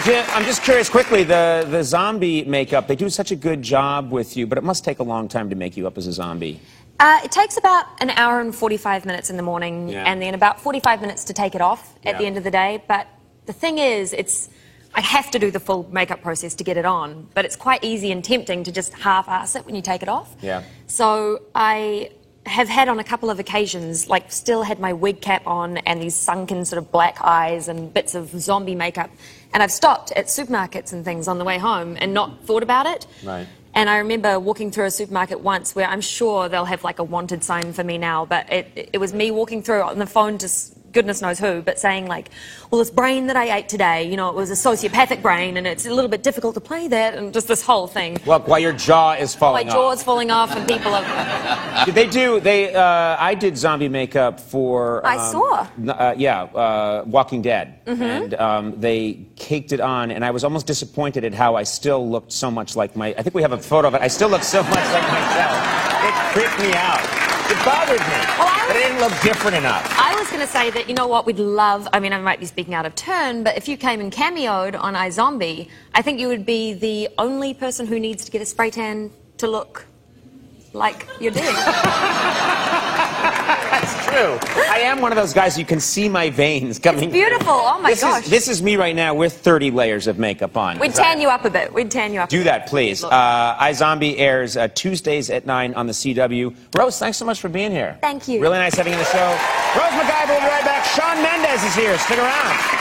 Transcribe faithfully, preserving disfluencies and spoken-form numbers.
Jim, I'm just curious quickly, the, the zombie makeup, they do such a good job with you, but it must take a long time to make you up as a zombie. Uh, it takes about an hour and forty-five minutes in the morning, Yeah. and then about forty-five minutes to take it off at Yeah. the end of the day. But the thing is, it's I have to do the full makeup process to get it on, but it's quite easy and tempting to just half-ass it when you take it off. Yeah. So I have had on a couple of occasions, like still had my wig cap on and these sunken sort of black eyes and bits of zombie makeup, and I've stopped at supermarkets and things on the way home and not thought about it. Right. And I remember walking through a supermarket once where I'm sure they'll have like a wanted sign for me now, but it, it was me walking through on the phone to s- goodness knows who, but saying like, well, this brain that I ate today, you know, it was a sociopathic brain and it's a little bit difficult to play that, and just this whole thing. Well, while your jaw is My falling off. jaw's falling off and people are... Did they do, they, uh, I did zombie makeup for... Um, I saw. n- Uh, yeah, uh, Walking Dead. Mm-hmm. And um, they caked it on, and I was almost disappointed at how I still looked so much like my... I think we have a photo of it. I still look so much like myself. It creeped me out. It bothered me. Well, I but it didn't look different enough. I was going to say that, you know what, we'd love, I mean, I might be speaking out of turn, but if you came and cameoed on iZombie, I think you would be the only person who needs to get a spray tan to look like you're doing. That's true. I am one of those guys, you can see my veins coming. It's beautiful. Oh, my this gosh. Is, this is me right now with thirty layers of makeup on. We'd tan you up a bit. We'd tan you up Do a that, bit. please. Look. Uh, iZombie airs uh, Tuesdays at nine on the C W. Rose, thanks so much for being here. Thank you. Really nice having you on the show. Rose McIver will be right back. Shawn Mendes is here. Stick around.